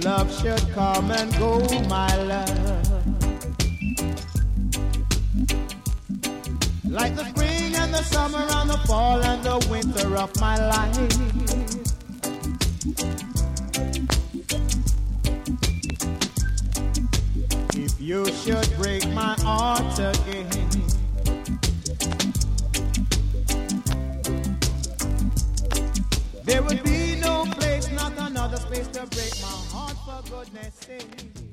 love should come and go, my love. Like the spring and the summer and the fall and the winter of my life. If you should break my heart again, there would be no place, not another space to break my heart, for goodness sake.